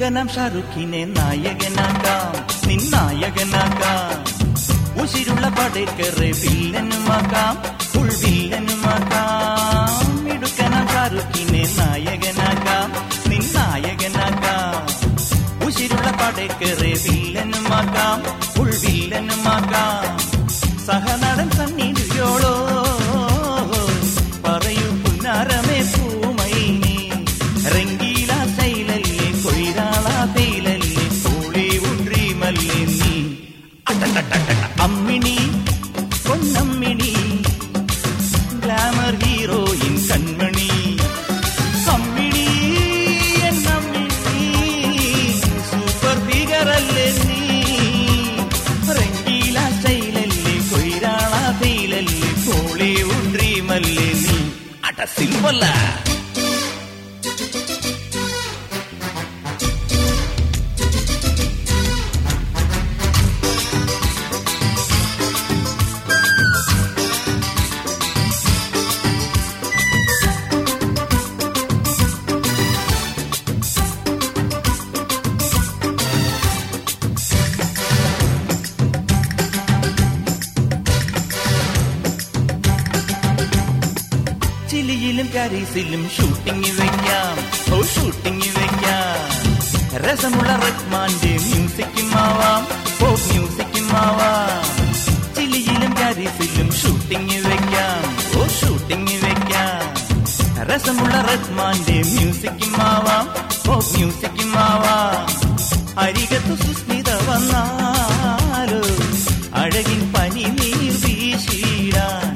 മിടുക്കനാം ഷാറുഖിനെ നായകനാക്കാം, നിന്നായകനാക്കാം. ഉശിരുള്ള പടേക്കറെ വില്ലനുമാക്കാം, ഫുൾ വില്ലനുമാക്കാം. മിടുക്കനാം ഷാറുഖിനെ നായകനാക്കാം, നിന്നായകനാക്കാം. ഉശിരുള്ള പടേക്കറെ വില്ലനുമാക്കാം, ഫുൾ വില്ലനുമാക്കാം. സഹനടൻ സണ്ണി ഡിയോളോ പറയൂ പുന്നാരമേ പൂമൈനി. രംഗീല ശൈലല്ലേ കൊയ്രാള തേയിലല്ലേ ഹോളിവുഡ് ഡ്രീമല്ലേ നീ. അമ്മിണി പൊന്നമ്മിണി ഗ്ലാമർ ഹീറോയിൻ കൺമണി. അമ്മിണി എന്നമ്മിണി സൂപ്പർ ഫിഗറല്ലേ നീ. രംഗീല ശൈലല്ലേ കൊയ്രാള തേയിലല്ലേ ഹോളിവുഡ് ഡ്രീമല്ലേ നീ. അട സിമ്പല്ല ചിലിയിലും പാരീസിലും ഷൂട്ടിംഗ് വെക്കാം, ഓ ഷൂട്ടിംഗ് വെക്കാം. രസമുള്ള റഹ്മാന്റെ മ്യൂസിക്കും ആവാം, പോപ്പ് മ്യൂസിക്കും ആവാം. ചിലിയിലും പാരീസിലും ഷൂട്ടിംഗ് വെക്കാം, ഓ ഷൂട്ടിംഗ് വെക്കാം. രസമുള്ള റഹ്മാന്റെ മ്യൂസിക്കും ആവാം, പോപ്പ് മ്യൂസിക്കും ആവാം. അരികത്തു സുസ്മിത വന്നാലോ അഴകിൻ പനി നീർ വീശിടാൻ.